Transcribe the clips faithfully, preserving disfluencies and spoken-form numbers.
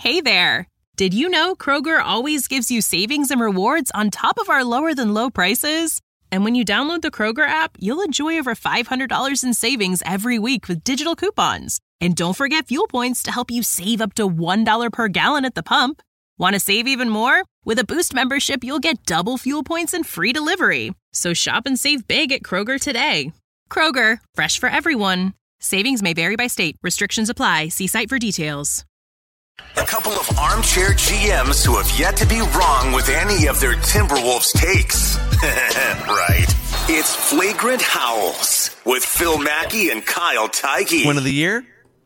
Hey there! Did you know Kroger always gives you savings and rewards on top of our lower-than-low prices? And when you download the Kroger app, you'll enjoy over five hundred dollars in savings every week with digital coupons. And don't forget fuel points to help you save up to one dollar per gallon at the pump. Want to save even more? With a Boost membership, you'll get double fuel points and free delivery. So shop and save big at Kroger today. Kroger, fresh for everyone. Savings may vary by state. Restrictions apply. See site for details. A couple of armchair G Ms who have yet to be wrong with any of their Timberwolves takes. Right. It's Flagrant Howls with Phil Mackey and Kyle Theige. Win of the year?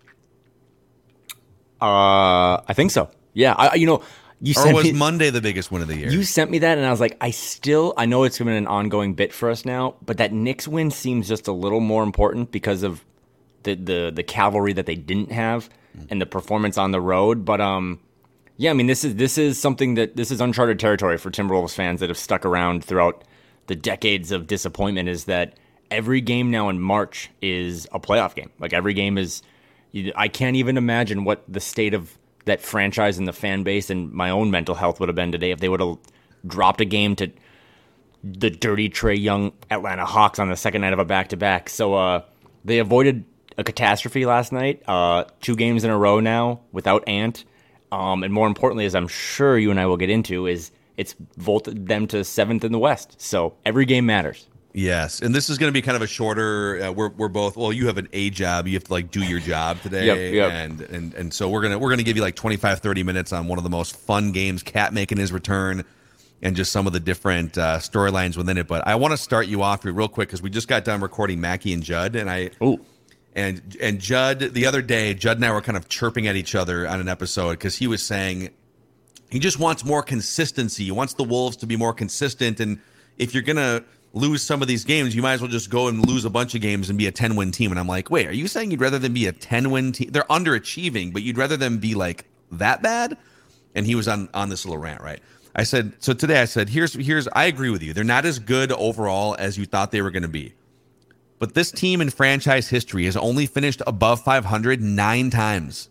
Uh, I think so. Yeah, I, you know, you or sent was me, Monday the biggest win of the year? You sent me that, and I was like, I still, I know it's been an ongoing bit for us now, but that Knicks win seems just a little more important because of the the, the cavalry that they didn't have and the performance on the road. But um, yeah, I mean, this is this is something that this is uncharted territory for Timberwolves fans that have stuck around throughout the decades of disappointment. Is that every game now in March is a playoff game? Like every game is. I can't even imagine what the state of that franchise and the fan base and my own mental health would have been today if they would have dropped a game to the dirty Trae Young Atlanta Hawks on the second night of a back-to-back. So uh, they avoided a catastrophe last night, uh, two games in a row now without Ant. Um, and more importantly, as I'm sure you and I will get into, is it's vaulted them to seventh in the West. So every game matters. Yes, and this is going to be kind of a shorter. Uh, we're we're both. Well, you have an A job. You have to like do your job today, yep, yep. and and and so we're gonna we're gonna give you like twenty-five, thirty minutes on one of the most fun games, Cat making his return, and just some of the different uh, storylines within it. But I want to start you off here real quick because we just got done recording Mackey and Judd, and I Ooh. and and Judd the other day, Judd and I were kind of chirping at each other on an episode because he was saying he just wants more consistency. He wants the Wolves to be more consistent, and if you're gonna lose some of these games, you might as well just go and lose a bunch of games and be a ten-win team. And I'm like, wait, are you saying you'd rather than be a ten-win team? They're underachieving, but you'd rather them be like that bad? And he was on, on this little rant, right? I said, so today I said, here's, here's, I agree with you. They're not as good overall as you thought they were going to be. But this team in franchise history has only finished above five hundred nine times.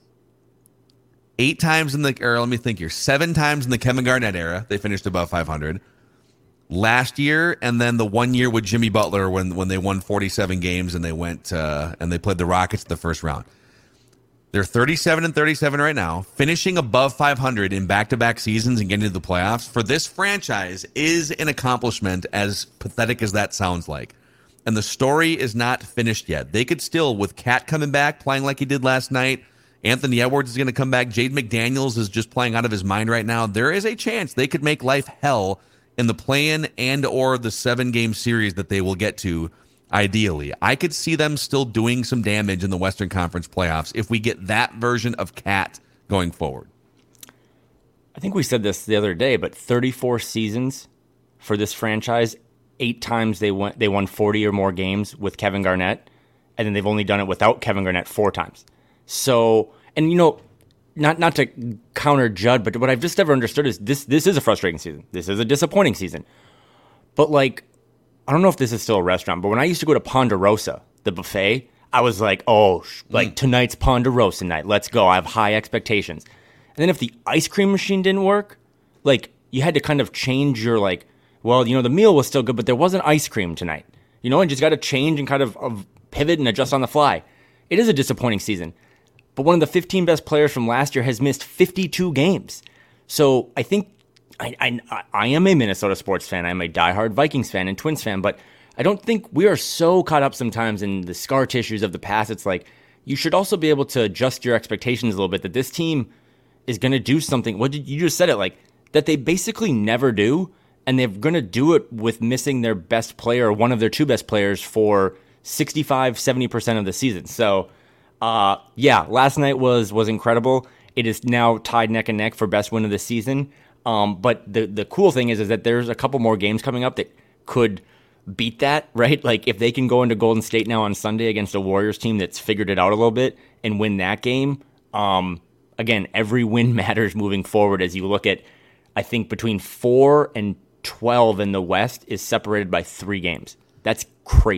Eight times in the, or let me think here, seven times in the Kevin Garnett era, they finished above five hundred. Last year, and then the one year with Jimmy Butler when when they won forty-seven games and they went uh, and they played the Rockets in the first round. They're thirty-seven and thirty-seven right now, finishing above five hundred in back-to-back seasons and getting to the playoffs. For this franchise is an accomplishment, as pathetic as that sounds like. And the story is not finished yet. They could still, with Cat coming back, playing like he did last night, Anthony Edwards is going to come back, Jaden McDaniels is just playing out of his mind right now. There is a chance they could make life hell in the play-in and or the seven-game series that they will get to, ideally. I could see them still doing some damage in the Western Conference playoffs if we get that version of Cat going forward. I think we said this the other day, but thirty-four seasons for this franchise, eight times they won, they won forty or more games with Kevin Garnett, and then they've only done it without Kevin Garnett four times. So, and you know, Not not to counter Judd, but what I've just never understood is this this is a frustrating season. This is a disappointing season. But, like, I don't know if this is still a restaurant, but when I used to go to Ponderosa, the buffet, I was like, oh, like, mm. tonight's Ponderosa night. Let's go. I have high expectations. And then if the ice cream machine didn't work, like, you had to kind of change your, like, well, you know, the meal was still good, but there wasn't ice cream tonight. You know, and just got to change and kind of, of pivot and adjust on the fly. It is a disappointing season. But one of the fifteen best players from last year has missed fifty-two games. So I think I, I, I am a Minnesota sports fan. I'm a diehard Vikings fan and Twins fan. But I don't think we are so caught up sometimes in the scar tissues of the past. It's like you should also be able to adjust your expectations a little bit that this team is going to do something. What did you just said it like that they basically never do. And they're going to do it with missing their best player or one of their two best players for sixty-five, seventy percent of the season. So Uh, yeah, last night was was incredible. It is now tied neck and neck for best win of the season. Um, but the the cool thing is is that there's a couple more games coming up that could beat that, right? Like if they can go into Golden State now on Sunday against a Warriors team that's figured it out a little bit and win that game. Um, again, every win matters moving forward as you look at, I think between four and twelve in the West is separated by three games. That's crazy.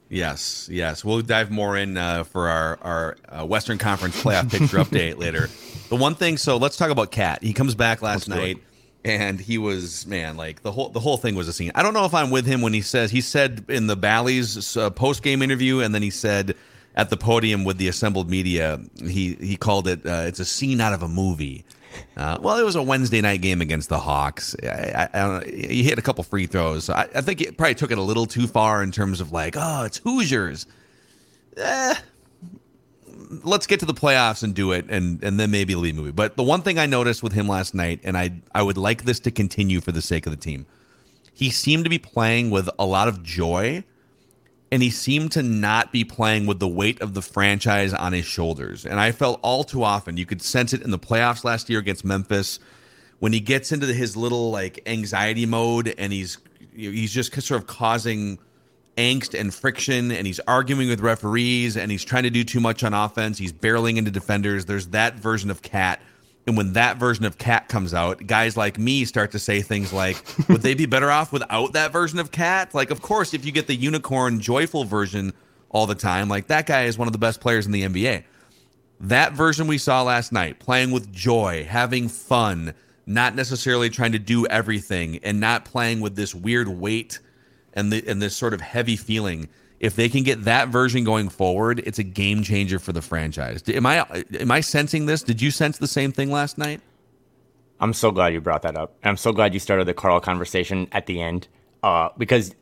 Yes, yes. We'll dive more in uh, for our, our uh, Western Conference playoff picture update later. The one thing, so let's talk about Cat. He comes back last night, and he was, man, like the whole the whole thing was a scene. I don't know if I'm with him when he says, he said in the Bally's uh, post-game interview, and then he said at the podium with the assembled media, he, he called it, uh, it's a scene out of a movie. Uh, well, it was a Wednesday night game against the Hawks. I, I, I don't know, he hit a couple free throws. So I, I think it probably took it a little too far in terms of like, oh, it's Hoosiers. Eh, let's get to the playoffs and do it, and and then maybe leave movie. But the one thing I noticed with him last night, and I I would like this to continue for the sake of the team, he seemed to be playing with a lot of joy. And he seemed to not be playing with the weight of the franchise on his shoulders. And I felt all too often, you could sense it in the playoffs last year against Memphis, when he gets into his little like anxiety mode and he's he's just sort of causing angst and friction, and he's arguing with referees, and he's trying to do too much on offense. He's barreling into defenders. There's that version of Cat. And when that version of Cat comes out, guys like me start to say things like, would they be better off without that version of Cat? Like, of course, if you get the unicorn, joyful version all the time, like that guy is one of the best players in the N B A. That version we saw last night, playing with joy, having fun, not necessarily trying to do everything, and not playing with this weird weight and, the, and this sort of heavy feeling. If they can get that version going forward, it's a game changer for the franchise. Am I am I sensing this? Did you sense the same thing last night? I'm so glad you brought that up. I'm so glad you started the Carl conversation at the end, uh, because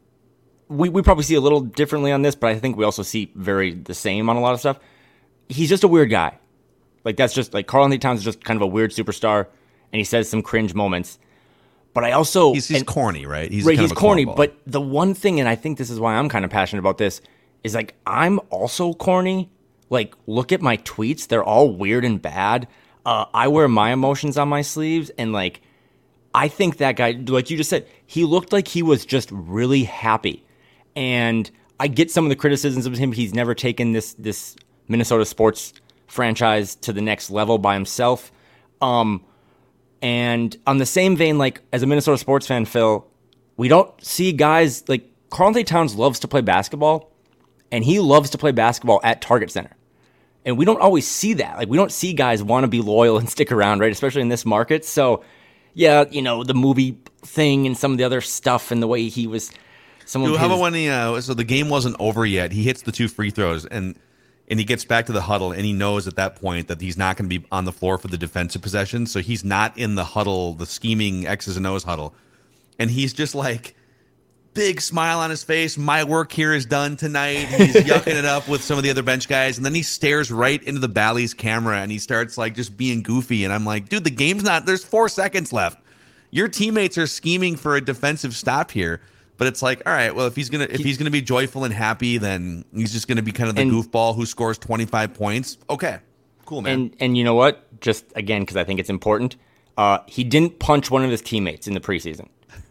we, we probably see a little differently on this, but I think we also see very the same on a lot of stuff. He's just a weird guy. Like, that's just, like, Karl-Anthony Towns is just kind of a weird superstar, and he says some cringe moments. But I also... He's, he's and, corny, right? He's, right, kind he's of a corny, cornball. But the one thing, and I think this is why I'm kind of passionate about this, is, like, I'm also corny. Like, look at my tweets. They're all weird and bad. Uh, I wear my emotions on my sleeves, and, like, I think that guy, like you just said, he looked like he was just really happy. And I get some of the criticisms of him. He's never taken this this Minnesota sports franchise to the next level by himself. Um... And on the same vein, like, as a Minnesota sports fan, Phil, we don't see guys like Karl-Anthony Towns loves to play basketball, and he loves to play basketball at Target Center. And we don't always see that. Like, we don't see guys want to be loyal and stick around, right? Especially in this market. So, yeah, you know, the movie thing and some of the other stuff and the way he was. Some of Dude, his, how about when he, uh, so the game wasn't over yet. He hits the two free throws, and And he gets back to the huddle, and he knows at that point that he's not going to be on the floor for the defensive possession. So he's not in the huddle, the scheming X's and O's huddle. And he's just like, big smile on his face. My work here is done tonight. He's yucking it up with some of the other bench guys. And then he stares right into the Bally's camera, and he starts like just being goofy. And I'm like, dude, the game's not, there's four seconds left. Your teammates are scheming for a defensive stop here. But it's like, all right, well, if he's gonna if he's gonna be joyful and happy, then he's just gonna be kind of the and, goofball who scores twenty-five points. Okay, cool, man. And and you know what? Just again, because I think it's important, uh, he didn't punch one of his teammates in the preseason,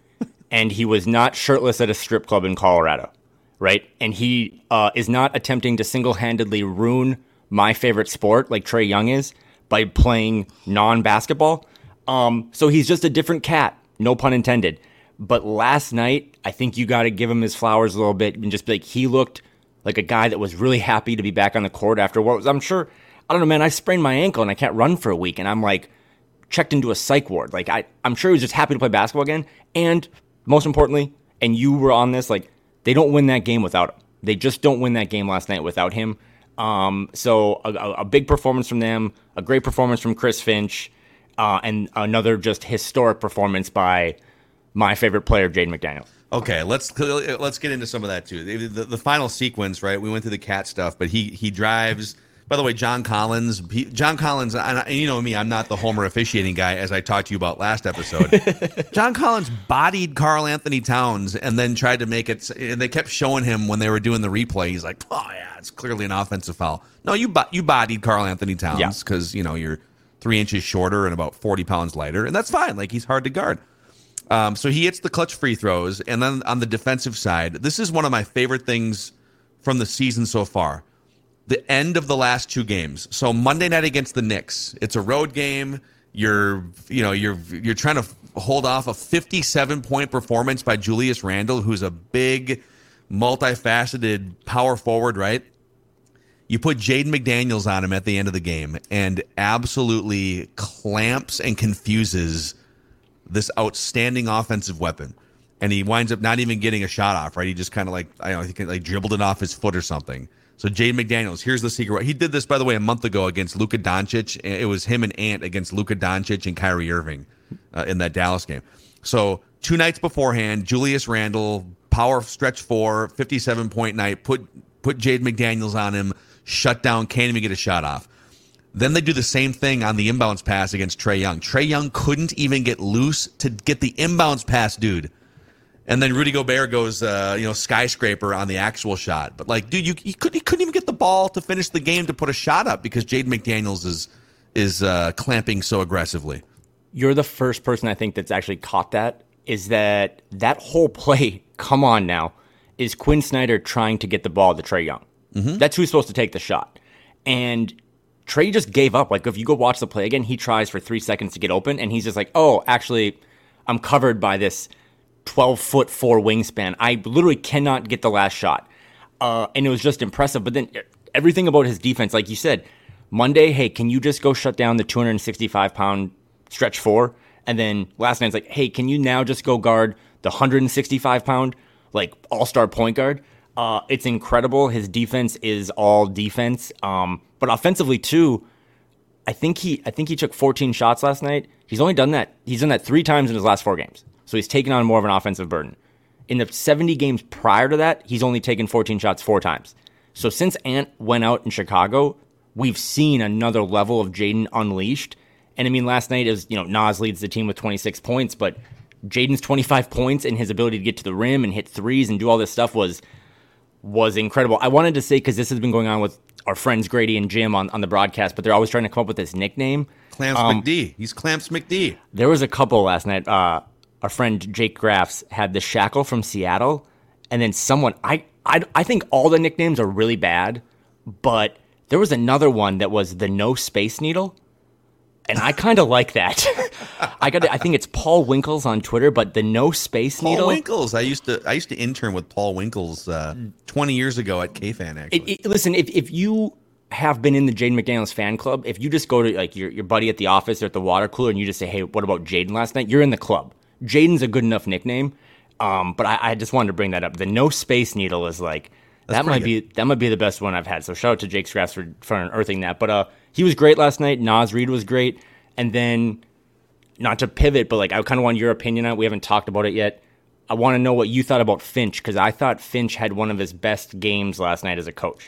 and he was not shirtless at a strip club in Colorado, right? And he uh, is not attempting to single-handedly ruin my favorite sport like Trae Young is by playing non-basketball. Um, so he's just a different cat, no pun intended. But last night, I think you got to give him his flowers a little bit and just be like, he looked like a guy that was really happy to be back on the court after what was, I'm sure, I don't know, man, I sprained my ankle and I can't run for a week. And I'm like checked into a psych ward. Like, I, I'm sure he was just happy to play basketball again. And most importantly, and you were on this, like, they don't win that game without him. They just don't win that game last night without him. Um, so a, a, a big performance from them, a great performance from Chris Finch, uh, and another just historic performance by my favorite player, Jaden McDaniels. Okay, let's let's get into some of that too. The, the, the final sequence, right? We went through the Cat stuff, but he he drives. By the way, John Collins, he, John Collins, and, and you know me, I'm not the Homer officiating guy, as I talked to you about last episode. John Collins bodied Karl-Anthony Towns and then tried to make it. And they kept showing him when they were doing the replay. He's like, "Oh yeah, it's clearly an offensive foul." No, you you bodied Karl-Anthony Towns because yeah. you know you're three inches shorter and about forty pounds lighter, and that's fine. Like, he's hard to guard. Um, so he hits the clutch free throws, and then on the defensive side, this is one of my favorite things from the season so far. The end of the last two games. So Monday night against the Knicks, it's a road game. You're, you know, you're you're trying to hold off a fifty-seven point performance by Julius Randle, who's a big multifaceted power forward, right? You put Jaden McDaniels on him at the end of the game and absolutely clamps and confuses this outstanding offensive weapon. And he winds up not even getting a shot off, right? He just kind of like, I don't know, he like dribbled it off his foot or something. So Jaden McDaniels, here's the secret. He did this, by the way, a month ago against Luka Doncic. It was him and Ant against Luka Doncic and Kyrie Irving uh, in that Dallas game. So two nights beforehand, Julius Randle, power stretch four, fifty-seven point night, put put Jaden McDaniels on him, shut down, can't even get a shot off. Then they do the same thing on the inbounds pass against Trae Young. Trae Young couldn't even get loose to get the inbounds pass, dude. And then Rudy Gobert goes, uh, you know, skyscraper on the actual shot. But like, dude, you he, could, he couldn't even get the ball to finish the game to put a shot up because Jaden McDaniels is is uh, clamping so aggressively. You're the first person I think that's actually caught that. Is that that whole play? Come on now, is Quinn Snyder trying to get the ball to Trae Young? Mm-hmm. That's who's supposed to take the shot, and Trae just gave up. Like if you go watch the play again, he tries for three seconds to get open, and he's just like, "Oh, actually, I'm covered by this twelve foot four wingspan. I literally cannot get the last shot." Uh, and it was just impressive. But then everything about his defense, like you said, Monday, hey, can you just go shut down the two hundred sixty-five pound stretch four? And then last night, it's like, hey, can you now just go guard the one hundred sixty-five pound, like, all-star point guard? Uh, it's incredible. His defense is all defense. Um, but offensively, too, I think he I think he took fourteen shots last night. He's only done that. He's done that three times in his last four games. So he's taken on more of an offensive burden. In the seventy games prior to that, he's only taken fourteen shots four times. So since Ant went out in Chicago, we've seen another level of Jaden unleashed. And I mean, last night is, you know, Nas leads the team with twenty-six points, but Jaden's twenty-five points and his ability to get to the rim and hit threes and do all this stuff was was incredible. I wanted to say, because this has been going on with our friends Grady and Jim on, on the broadcast, but they're always trying to come up with this nickname. Clamps um, McD. He's Clamps McD. There was a couple last night. Uh, our friend Jake Graffs had the Shackle from Seattle, and then someone, I, I, I think all the nicknames are really bad, but there was another one that was the No Space Needle. And I kind of like that. I got. I think it's Paul Winkles on Twitter, but the No Space Paul Needle. Paul Winkles. I used to. I used to intern with Paul Winkles uh, twenty years ago at K Fan. Actually, it, it, listen. If if you have been in the Jaden McDaniels fan club, if you just go to like your your buddy at the office or at the water cooler and you just say, "Hey, what about Jaden last night?" You're in the club. Jaden's a good enough nickname. Um, but I, I just wanted to bring that up. The No Space Needle is like That's that might good. be that might be the best one I've had. So shout out to Jake Scraps for for unearthing that. But uh, he was great last night. Naz Reid was great. And then, not to pivot, but like I kind of want your opinion on it. We haven't talked about it yet. I want to know what you thought about Finch, because I thought Finch had one of his best games last night as a coach.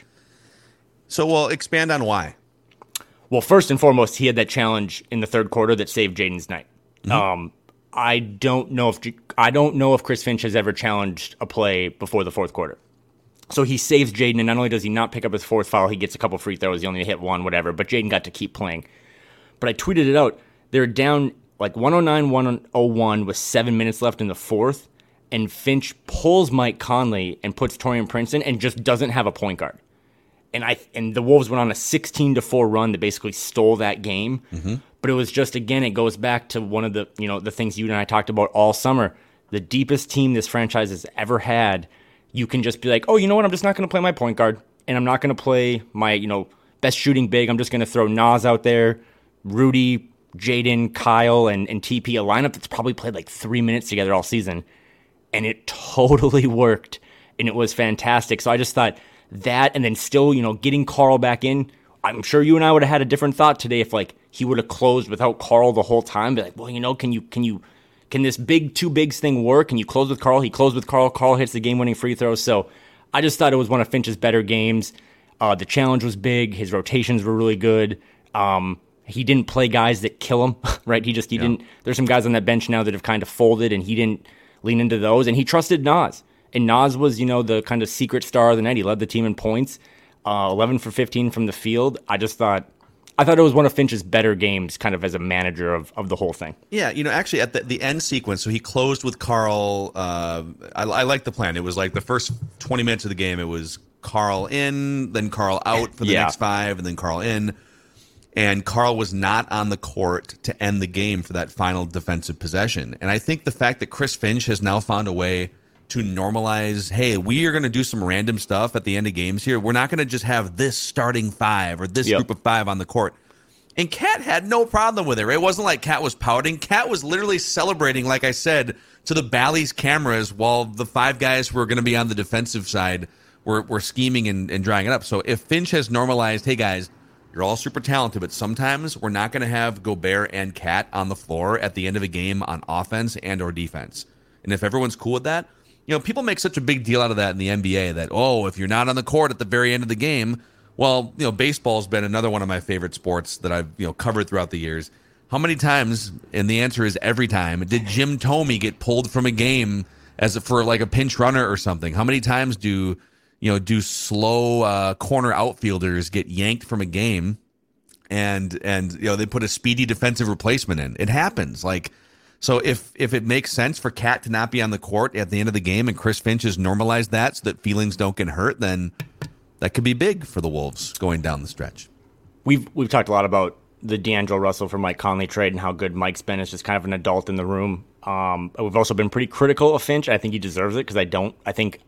So, well, expand on why. Well, first and foremost, he had that challenge in the third quarter that saved Jaden's night. Mm-hmm. Um, I don't know if I don't know if Chris Finch has ever challenged a play before the fourth quarter. So he saves Jaden, and not only does he not pick up his fourth foul, he gets a couple free throws. He only hit one, whatever. But Jaden got to keep playing. But I tweeted it out. They're down like one oh nine one oh one with seven minutes left in the fourth, and Finch pulls Mike Conley and puts Taurean Prince in and just doesn't have a point guard. And I and the Wolves went on a sixteen to four run that basically stole that game. Mm-hmm. But it was just, again, it goes back to one of the, you know, the things you and I talked about all summer. The deepest team this franchise has ever had. You can just be like, oh, you know what? I'm just not going to play my point guard, and I'm not going to play my, you know, best shooting big. I'm just going to throw Nas out there. Rudy, Jaden, Kyle, and, and T P, a lineup that's probably played like three minutes together all season. And it totally worked, and it was fantastic. So I just thought that, and then still, you know, getting Carl back in, I'm sure you and I would have had a different thought today if, like, he would have closed without Carl the whole time. Be like, well, you know, can you, can you, can this big two bigs thing work? Can you close with Carl? He closed with Carl. Carl hits the game-winning free throw. So I just thought it was one of Finch's better games. Uh, the challenge was big. His rotations were really good. Um, He didn't play guys that kill him, right? He just, he yeah. didn't, there's some guys on that bench now that have kind of folded, and he didn't lean into those, and he trusted Nas. And Nas was, you know, the kind of secret star of the night. He led the team in points, uh, eleven for fifteen from the field. I just thought, I thought it was one of Finch's better games kind of as a manager of, of the whole thing. Yeah, you know, actually at the, the end sequence, so he closed with Carl. Uh, I, I like the plan. It was like the first twenty minutes of the game, it was Carl in, then Carl out for the yeah. next five, and then Carl in. And Carl was not on the court to end the game for that final defensive possession. And I think the fact that Chris Finch has now found a way to normalize, hey, we are going to do some random stuff at the end of games here. We're not going to just have this starting five or this yep. group of five on the court. And Cat had no problem with it. Right? It wasn't like Cat was pouting. Cat was literally celebrating, like I said, to the Bally's cameras while the five guys who were going to be on the defensive side were, were scheming and, and drying it up. So if Finch has normalized, hey, guys, you're all super talented, but sometimes we're not going to have Gobert and Cat on the floor at the end of a game on offense and or defense. And if everyone's cool with that, you know, people make such a big deal out of that in the N B A that, oh, if you're not on the court at the very end of the game, well, you know, baseball's been another one of my favorite sports that I've, you know, covered throughout the years. How many times, and the answer is every time, did Jim Thome get pulled from a game as a, for like a pinch runner or something? How many times do, you know, do slow uh, corner outfielders get yanked from a game and, and, you know, they put a speedy defensive replacement in? It happens. Like, so if, if it makes sense for Cat to not be on the court at the end of the game and Chris Finch has normalized that so that feelings don't get hurt, then that could be big for the Wolves going down the stretch. We've we've talked a lot about the D'Angelo Russell for Mike Conley trade and how good Mike's been as just kind of an adult in the room. Um, we've also been pretty critical of Finch. I think he deserves it because I don't. I think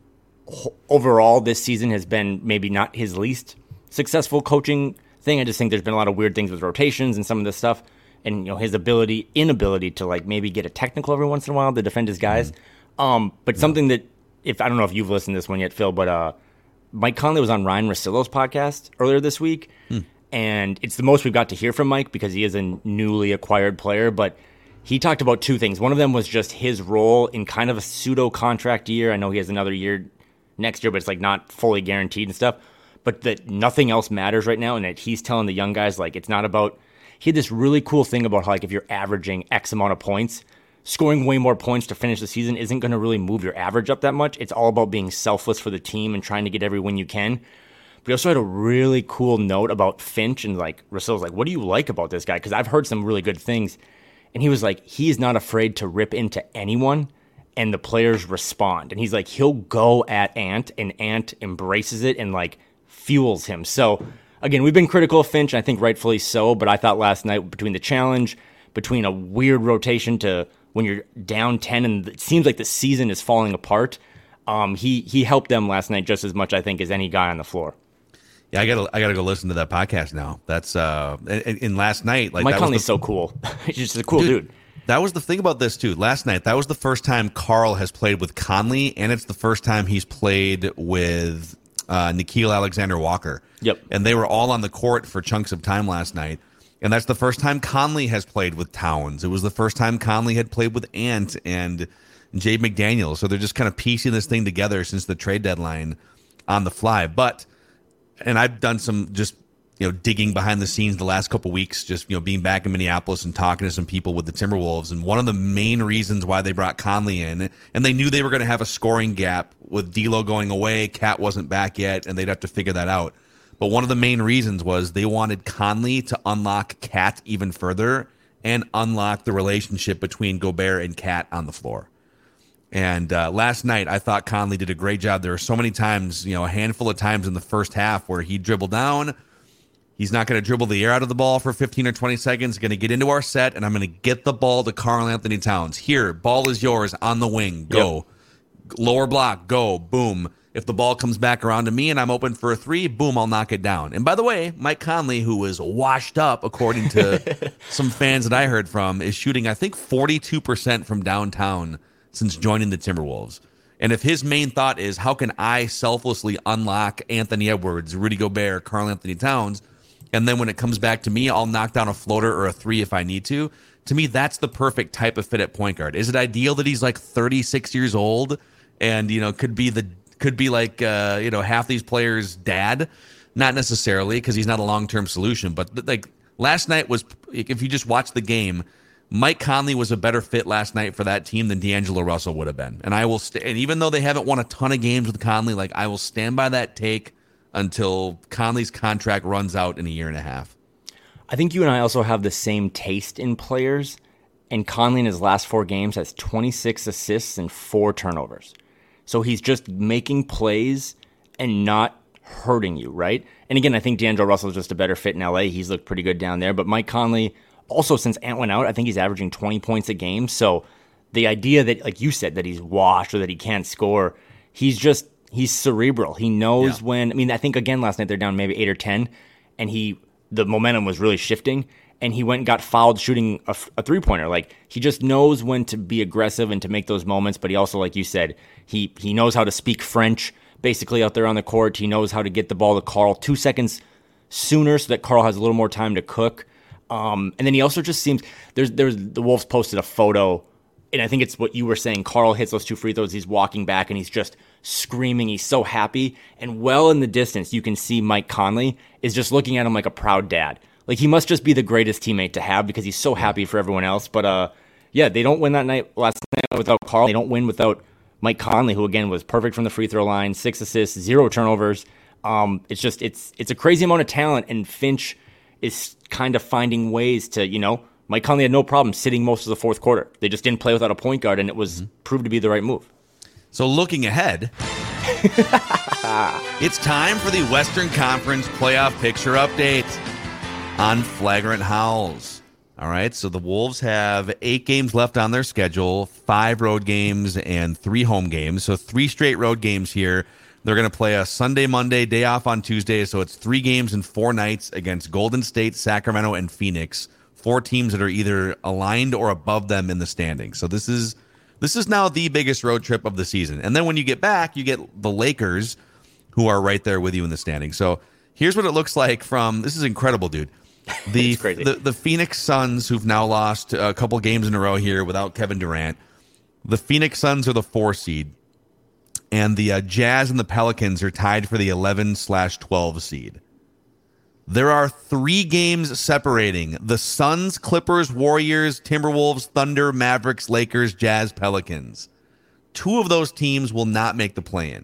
overall this season has been maybe not his least successful coaching thing. I just think there's been a lot of weird things with rotations and some of this stuff. And, you know, his ability, inability to, like, maybe get a technical every once in a while to defend his guys. Mm-hmm. Um, but yeah. something that, if I don't know if you've listened to this one yet, Phil, but uh, Mike Conley was on Ryan Russillo's podcast earlier this week. Mm. And it's the most we've got to hear from Mike because he is a newly acquired player. But he talked about two things. One of them was just his role in kind of a pseudo-contract year. I know he has another year next year, but it's, like, not fully guaranteed and stuff. But that nothing else matters right now and that he's telling the young guys, like, it's not about – he had this really cool thing about how, like, if you're averaging X amount of points, scoring way more points to finish the season isn't going to really move your average up that much. It's all about being selfless for the team and trying to get every win you can. But he also had a really cool note about Finch and, like, Russillo's like, what do you like about this guy? Because I've heard some really good things. And he was like, he is not afraid to rip into anyone, and the players respond. And he's like, he'll go at Ant, and Ant embraces it and, like, fuels him. So again, we've been critical of Finch, and I think rightfully so, but I thought last night between the challenge, between a weird rotation to when you're down ten and it seems like the season is falling apart, um, he he helped them last night just as much, I think, as any guy on the floor. Yeah, I gotta I gotta go listen to that podcast now. That's uh, and, and last night, like Mike that Conley's was the, so cool. He's just a cool dude, dude. That was the thing about this too. Last night, that was the first time Carl has played with Conley, and it's the first time he's played with Uh, Nickeil Alexander-Walker. Yep. And they were all on the court for chunks of time last night. And that's the first time Conley has played with Towns. It was the first time Conley had played with Ant and Jade McDaniels. So they're just kind of piecing this thing together since the trade deadline on the fly. But, and I've done some just, you know, digging behind the scenes the last couple weeks, just, you know, being back in Minneapolis and talking to some people with the Timberwolves. And one of the main reasons why they brought Conley in, and they knew they were going to have a scoring gap with D'Lo going away, Cat wasn't back yet, and they'd have to figure that out. But one of the main reasons was they wanted Conley to unlock Cat even further and unlock the relationship between Gobert and Cat on the floor. And uh, last night, I thought Conley did a great job. There were so many times, you know, a handful of times in the first half where he dribbled down. He's not going to dribble the air out of the ball for fifteen or twenty seconds. Going to get into our set, and I'm going to get the ball to Karl Anthony Towns. Here, ball is yours on the wing. Go. Yep. Lower block, go. Boom. If the ball comes back around to me and I'm open for a three, boom, I'll knock it down. And by the way, Mike Conley, who was washed up, according to some fans that I heard from, is shooting, I think, forty-two percent from downtown since joining the Timberwolves. And if his main thought is, how can I selflessly unlock Anthony Edwards, Rudy Gobert, Karl Anthony Towns, and then when it comes back to me, I'll knock down a floater or a three if I need to. To me, that's the perfect type of fit at point guard. Is it ideal that he's like thirty-six years old and, you know, could be the could be like, uh, you know, half these players' dad? Not necessarily, because he's not a long-term solution. But like last night was, if you just watch the game, Mike Conley was a better fit last night for that team than D'Angelo Russell would have been. And I will, st- and even though they haven't won a ton of games with Conley, like I will stand by that take until Conley's contract runs out in a year and a half. I think you and I also have the same taste in players, and Conley in his last four games has twenty-six assists and four turnovers. So he's just making plays and not hurting you, right? And again, I think D'Angelo Russell is just a better fit in L A. He's looked pretty good down there. But Mike Conley, also since Ant went out, I think he's averaging twenty points a game. So the idea that, like you said, that he's washed or that he can't score, he's just, he's cerebral. He knows yeah. when, I mean, I think again last night they're down maybe eight or ten, and he, the momentum was really shifting, and he went and got fouled shooting a, a three-pointer. Like, he just knows when to be aggressive and to make those moments, but he also, like you said, he he knows how to speak French, basically out there on the court. He knows how to get the ball to Carl two seconds sooner so that Carl has a little more time to cook. Um, and then he also just seems, there's, there's the Wolves posted a photo, and I think it's what you were saying. Carl hits those two free throws. He's walking back and he's just screaming. He's so happy. And well in the distance, you can see Mike Conley is just looking at him like a proud dad. Like, he must just be the greatest teammate to have because he's so happy for everyone else. But uh, yeah, they don't win that night last night without Carl. They don't win without Mike Conley, who again was perfect from the free throw line, six assists, zero turnovers. Um, it's just it's it's a crazy amount of talent, and Finch is kind of finding ways to, you know, Mike Conley had no problem sitting most of the fourth quarter. They just didn't play without a point guard, and it was mm-hmm. proved to be the right move. So looking ahead, it's time for the Western Conference playoff picture update on Flagrant Howls. All right, so the Wolves have eight games left on their schedule, five road games and three home games. So three straight road games here. They're going to play a Sunday, Monday, day off on Tuesday. So it's three games in four nights against Golden State, Sacramento, and Phoenix. Four teams that are either aligned or above them in the standings. So this is this is now the biggest road trip of the season. And then when you get back, you get the Lakers, who are right there with you in the standings. So here's what it looks like from, this is incredible, dude. The, the the Phoenix Suns, who've now lost a couple games in a row here without Kevin Durant. The Phoenix Suns are the four seed. And the uh, Jazz and the Pelicans are tied for the eleven slash twelve seed. There are three games separating the Suns, Clippers, Warriors, Timberwolves, Thunder, Mavericks, Lakers, Jazz, Pelicans. Two of those teams will not make the play-in.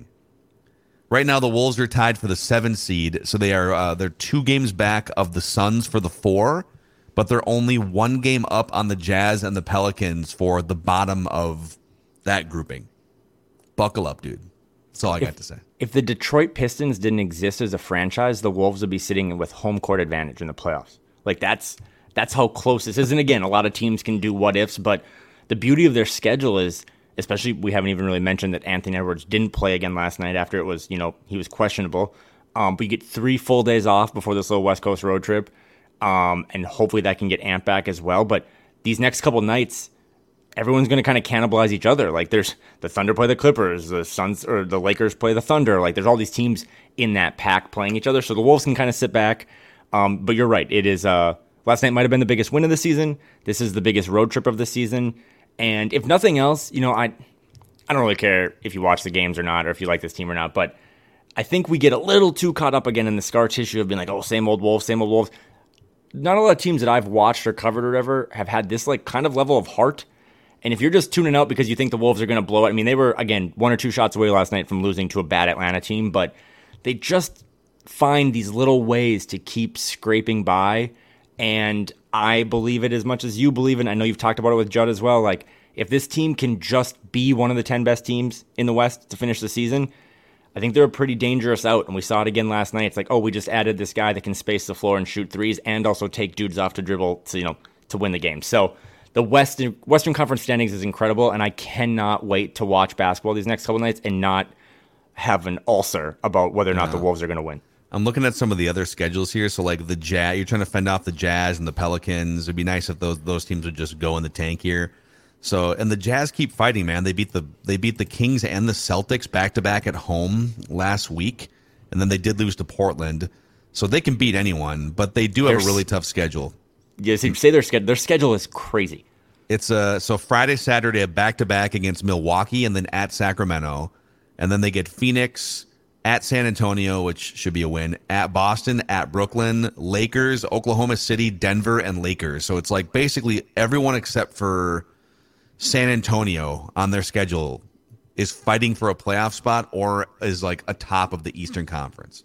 Right now, the Wolves are tied for the seven seed, so they are uh, they're two games back of the Suns for the four, but they're only one game up on the Jazz and the Pelicans for the bottom of that grouping. Buckle up, dude. That's all I if, got to say. If the Detroit Pistons didn't exist as a franchise, the Wolves would be sitting with home court advantage in the playoffs. Like, that's that's how close this is. And again, a lot of teams can do what ifs, but the beauty of their schedule is, especially, we haven't even really mentioned that Anthony Edwards didn't play again last night after it was, you know, he was questionable. Um, but you get three full days off before this little West Coast road trip. Um, and hopefully that can get amped back as well. But these next couple nights, everyone's going to kind of cannibalize each other. Like, there's the Thunder play the Clippers, the Suns or the Lakers play the Thunder. Like, there's all these teams in that pack playing each other. So the Wolves can kind of sit back. Um, but you're right. It is, uh, last night might have been the biggest win of the season. This is the biggest road trip of the season. And if nothing else, you know, I, I don't really care if you watch the games or not, or if you like this team or not, but I think we get a little too caught up again in the scar tissue of being like, oh, same old Wolves, same old Wolves. Not a lot of teams that I've watched or covered or whatever have had this like kind of level of heart. And if you're just tuning out because you think the Wolves are going to blow it, I mean, they were, again, one or two shots away last night from losing to a bad Atlanta team, but they just find these little ways to keep scraping by. And I believe it as much as you believe it. I know you've talked about it with Judd as well. Like, if this team can just be one of the ten best teams in the West to finish the season, I think they're a pretty dangerous out. And we saw it again last night. It's like, oh, we just added this guy that can space the floor and shoot threes and also take dudes off to dribble to, you know, to win the game. So the Western Western Conference standings is incredible, and I cannot wait to watch basketball these next couple nights and not have an ulcer about whether or not yeah. the Wolves are going to win. I'm looking at some of the other schedules here. So, like, the Jazz, you're trying to fend off the Jazz and the Pelicans. It'd be nice if those those teams would just go in the tank here. So, and the Jazz keep fighting, man. They beat the they beat the Kings and the Celtics back to back at home last week, and then they did lose to Portland. So they can beat anyone, but they do have There's, a really tough schedule. Yes, you say their schedule. Their schedule is crazy. It's uh so Friday, Saturday, a back to back against Milwaukee, and then at Sacramento, and then they get Phoenix, at San Antonio, which should be a win, at Boston, at Brooklyn, Lakers, Oklahoma City, Denver, and Lakers. So it's like basically everyone except for San Antonio on their schedule is fighting for a playoff spot or is like atop of the Eastern Conference.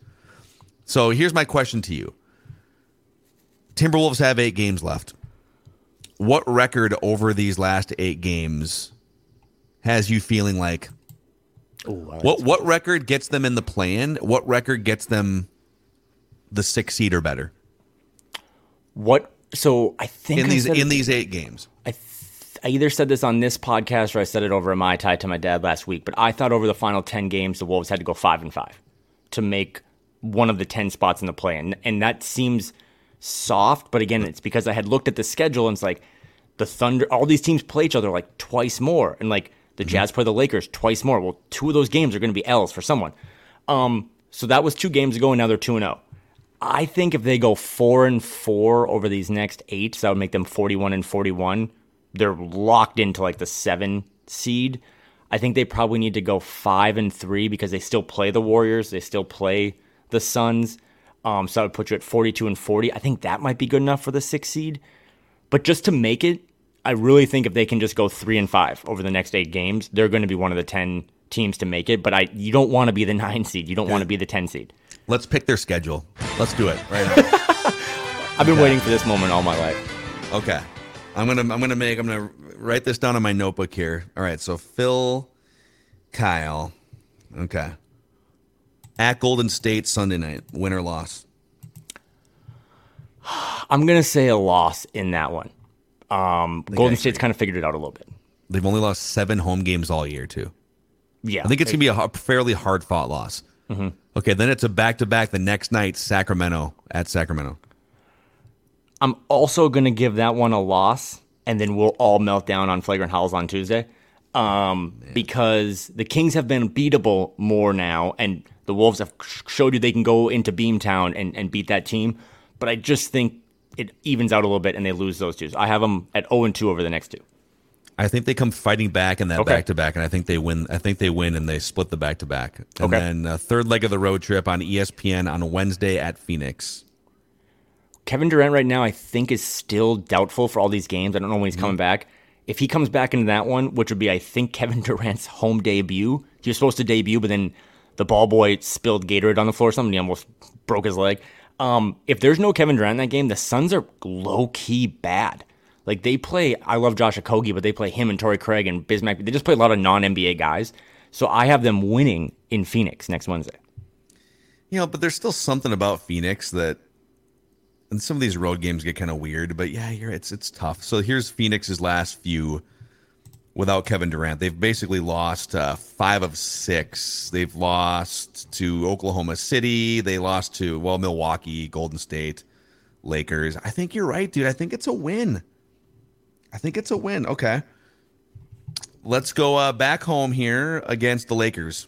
So here's my question to you. Timberwolves have eight games left. What record over these last eight games has you feeling like, Ooh, what what record gets them in the play-in? What record gets them the six seed or better? What? So I think in I these said, in these eight games, I th- I either said this on this podcast or I said it over a Mai Tai to my dad last week, but I thought over the final ten games, the Wolves had to go five and five to make one of the ten spots in the play. And, and that seems soft, but again, it's because I had looked at the schedule and it's like the Thunder, all these teams play each other like twice more. And like the Jazz mm-hmm. play the Lakers twice more. Well, two of those games are going to be L's for someone. Um, so that was two games ago and now they're two and oh. I think if they go four and four over these next eight, so that would make them forty-one and forty-one. They're locked into like the seven seed. I think they probably need to go five and three because they still play the Warriors. They still play the Suns. Um, so that would put you at forty-two and forty. I think that might be good enough for the six seed. But just to make it, I really think if they can just go three and five over the next eight games, they're going to be one of the ten teams to make it. But I, you don't want to be the nine seed. You don't want to be the ten seed. Let's pick their schedule. Let's do it right now. I've been okay. waiting for this moment all my life. Okay. I'm gonna I'm gonna make I'm gonna write this down on my notebook here. All right, so Phil, Kyle, okay. At Golden State Sunday night, win or loss? I'm gonna say a loss in that one. Um, Golden State's kind of figured it out a little bit. They've only lost seven home games all year too. Yeah, I think it's gonna be a fairly hard fought loss. Mm-hmm. Okay, then it's a back to back the next night, Sacramento at Sacramento. I'm also going to give that one a loss, and then we'll all melt down on Flagrant Howls on Tuesday um, because the Kings have been beatable more now, and the Wolves have showed you they can go into Beamtown and, and beat that team. But I just think it evens out a little bit, and they lose those two. So I have them at oh and two over the next two. I think they come fighting back in that okay. back-to-back, and I think they win. I think they win, and they split the back-to-back. And okay. then uh, third leg of the road trip on E S P N on Wednesday at Phoenix. Kevin Durant right now, I think, is still doubtful for all these games. I don't know when he's mm-hmm. coming back. If he comes back into that one, which would be, I think, Kevin Durant's home debut. He was supposed to debut, but then the ball boy spilled Gatorade on the floor or something. He almost broke his leg. Um, if there's no Kevin Durant in that game, the Suns are low-key bad. Like, they play, I love Josh Okogie, but they play him and Torrey Craig and Bismack. They just play a lot of non-N B A guys. So I have them winning in Phoenix next Wednesday. You know, but there's still something about Phoenix that, and some of these road games get kind of weird, but yeah, you're, it's it's tough. So here's Phoenix's last few without Kevin Durant. They've basically lost uh, five of six. They've lost to Oklahoma City. They lost to, well, Milwaukee, Golden State, Lakers. I think you're right, dude. I think it's a win. I think it's a win. Okay. Let's go uh, back home here against the Lakers.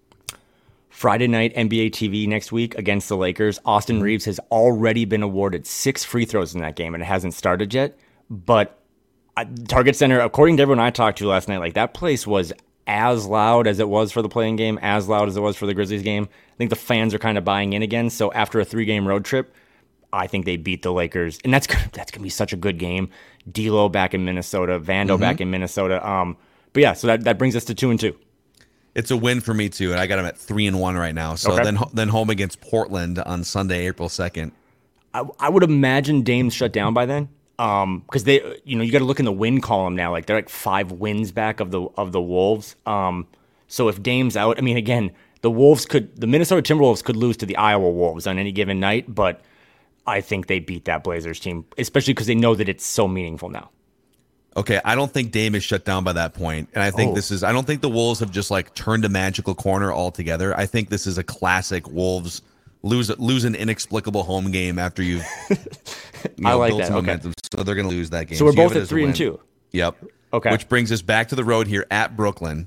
Friday night N B A T V next week against the Lakers. Austin Reeves has already been awarded six free throws in that game, and it hasn't started yet. But uh, Target Center, according to everyone I talked to last night, like that place was as loud as it was for the playing game, as loud as it was for the Grizzlies game. I think the fans are kind of buying in again. So after a three-game road trip, I think they beat the Lakers, and that's that's gonna be such a good game. D'Lo back in Minnesota, Vando mm-hmm. back in Minnesota. Um, but yeah, so that, that brings us to two and two. It's a win for me too, and I got them at three and one right now. So okay. then then home against Portland on Sunday, April second. I, I would imagine Dame's shut down by then, um, because they, you know, you got to look in the win column now. Like they're like five wins back of the of the Wolves. Um, so if Dame's out, I mean, again, the Wolves could, the Minnesota Timberwolves could lose to the Iowa Wolves on any given night, but I think they beat that Blazers team, especially because they know that it's so meaningful now. Okay, I don't think Dame is shut down by that point, and I think oh. this is. I don't think the Wolves have just like turned a magical corner altogether. I think this is a classic Wolves lose lose an inexplicable home game after you've you know, I like built that. some Okay. momentum. So they're going to lose that game. So we're so both at three and two. Yep. Okay. Which brings us back to the road here at Brooklyn,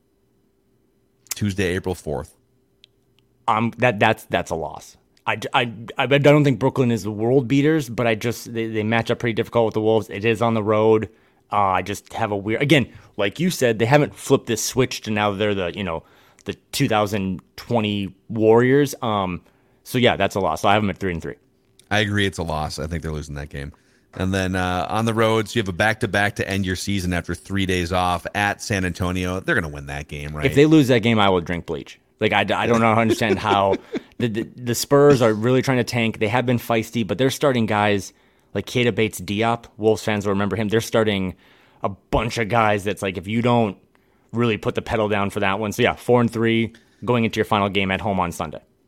Tuesday, April fourth. Um, that that's that's a loss. I, I, I don't think Brooklyn is the world beaters, but I just they, they match up pretty difficult with the Wolves. It is on the road. Uh, I just have a weird, again, like you said, they haven't flipped this switch to now they're the, you know, the two thousand twenty Warriors. Um, so yeah, that's a loss. So I have them at three and three. I agree, it's a loss. I think they're losing that game. And then uh, on the roads, you have a back-to-back to end your season after three days off at San Antonio. They're going to win that game, right? If they lose that game, I will drink bleach. Like I, I don't know how to understand how the, the the Spurs are really trying to tank. They have been feisty, but they're starting guys like Keita Bates-Diop. Wolves fans will remember him. They're starting a bunch of guys that's like if you don't really put the pedal down for that one. So yeah, four and three going into your final game at home on Sunday.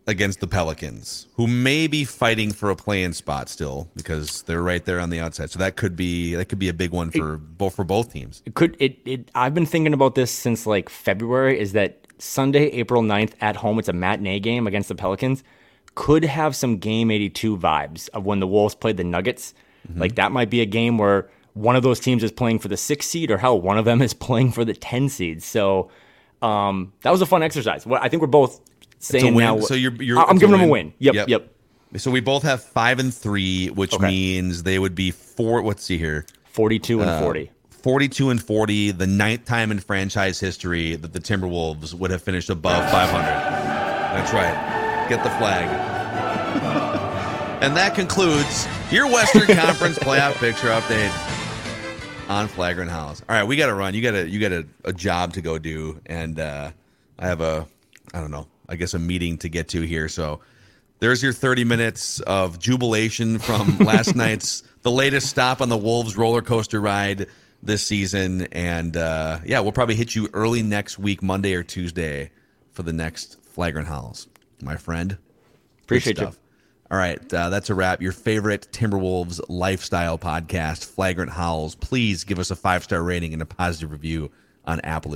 against the Pelicans, who may be fighting for a play-in spot still because they're right there on the outside. So that could be that could be a big one for it, both for both teams. It could it, it I've been thinking about this since like February. Is that Sunday, April ninth at home? It's a matinee game against the Pelicans. Could have some Game eighty-two vibes of when the Wolves played the Nuggets. Mm-hmm. Like that might be a game where one of those teams is playing for the six seed, or hell, one of them is playing for the ten seed. So um, that was a fun exercise. Well, I think we're both saying now. So you're, you're I'm giving them a win. Yep, yep, yep. So we both have five and three, which okay. means they would be four. Let's see here, forty-two and uh, forty. Forty-two and forty. The ninth time in franchise history that the Timberwolves would have finished above five hundred. That's right. Get the flag. And that concludes your Western Conference playoff picture update on Flagrant Howls. All right, we got to run. You got a you got a, a job to go do, and uh, I have a I don't know. I guess a meeting to get to here. So there's your thirty minutes of jubilation from last night's the latest stop on the Wolves roller coaster ride this season, and uh, yeah, we'll probably hit you early next week, Monday or Tuesday, for the next Flagrant Howls, my friend. Appreciate you. All right, uh, that's a wrap. Your favorite Timberwolves lifestyle podcast, Flagrant Howls. Please give us a five-star rating and a positive review on Apple